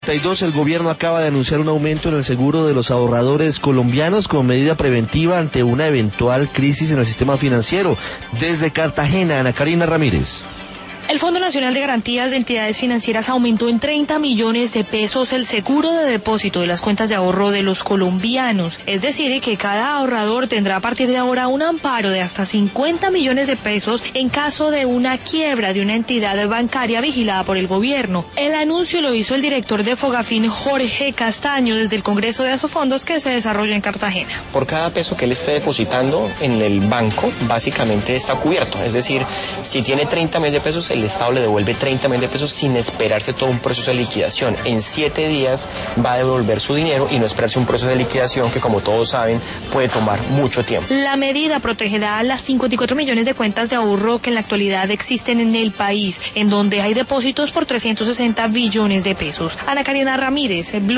El gobierno acaba de anunciar un aumento en el seguro de los ahorradores colombianos como medida preventiva ante una eventual crisis en el sistema financiero. Desde Cartagena, Ana Karina Ramírez. El Fondo Nacional de Garantías de Entidades Financieras aumentó en 30 millones de pesos el seguro de depósito de las cuentas de ahorro de los colombianos. Es decir, que cada ahorrador tendrá a partir de ahora un amparo de hasta 50 millones de pesos en caso de una quiebra de una entidad bancaria vigilada por el gobierno. El anuncio lo hizo el director de Fogafín, Jorge Castaño, desde el Congreso de Asofondos que se desarrolla en Cartagena. Por cada peso que él esté depositando en el banco, básicamente está cubierto. Es decir, si tiene 30 millones de pesos, el Estado le devuelve 30 millones de pesos sin esperarse todo un proceso de liquidación. En 7 días va a devolver su dinero y no esperarse un proceso de liquidación que, como todos saben, puede tomar mucho tiempo. La medida protegerá a las 54 millones de cuentas de ahorro que en la actualidad existen en el país, en donde hay depósitos por 360 billones de pesos. Ana Karina Ramírez, Blue.